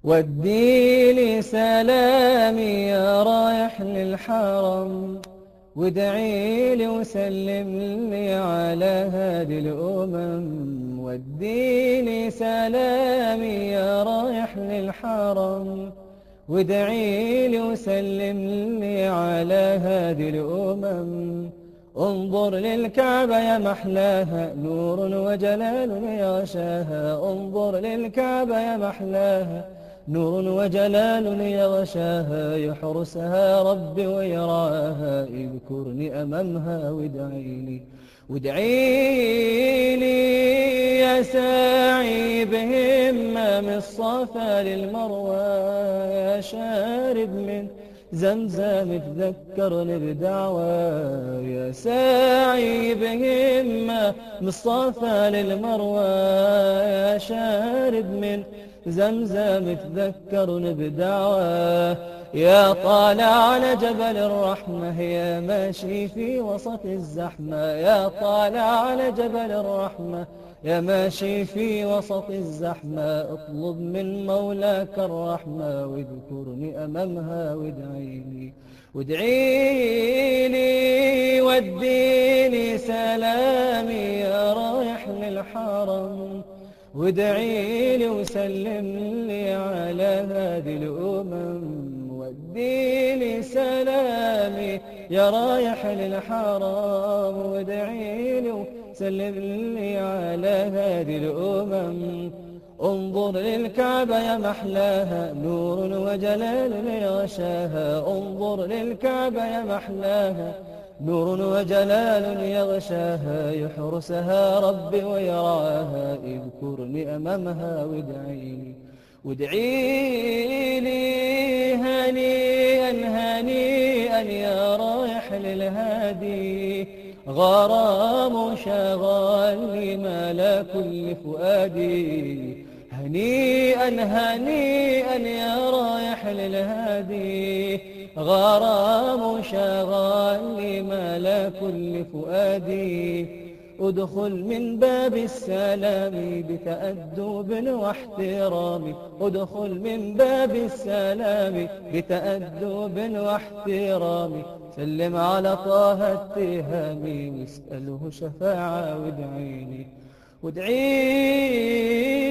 ودي لي سلامي يا رايح للحرم، وادعي لي وسلم لي على هادي الأمم. ودي لي سلامي يا رايح للحرم، وادعي لي وسلم لي على هادي الأمم. انظر للكعبة يا محلاها، نور وجلال يغشاها. انظر للكعبة يا محلاها، نور وجلال يغشاها. يحرسها ربي ويراها، اذكرني أمامها وادعي لي يا ساعي بهمة من الصفا للمروى. يا شارب من زمزم تذكرني بدعوى. يا ساعي بهمة من الصفا للمروى. يا شارب من زمزم تذكرني بدعوى. يا طالع على جبل الرحمة، يا ماشي في وسط الزحمة. يا طالع على جبل الرحمة، يا ماشي في وسط الزحمة. اطلب من مولاك الرحمة، واذكرني أمامها وادعي لي. وديني سلامي يا رايح للحرم، وادعي لي وسلم لي على هذه الأمم. وديني سلامي يا رايح للحرم، وادعي لي وسلم لي على هذه الأمم. انظر للكعبة يا محلاها، نور وجلال يغشاها. انظر للكعبة يا محلاها، نور وجلال يغشاها. يحرسها ربي ويراها، اذكرني أمامها وادعي لي. هنيئا هنيئا يا رايح للهادي، غرام شغال لي مال كل فؤادي. هنيئا هنيئا يا رايح للهادي، غرام شغال لي مال كل فؤادي. ادخل من باب السلام بتأدب واحترام. ادخل من باب السلام بتأدب واحترام. سلم على طه التهامي، واسأله شفاعة وادعي لي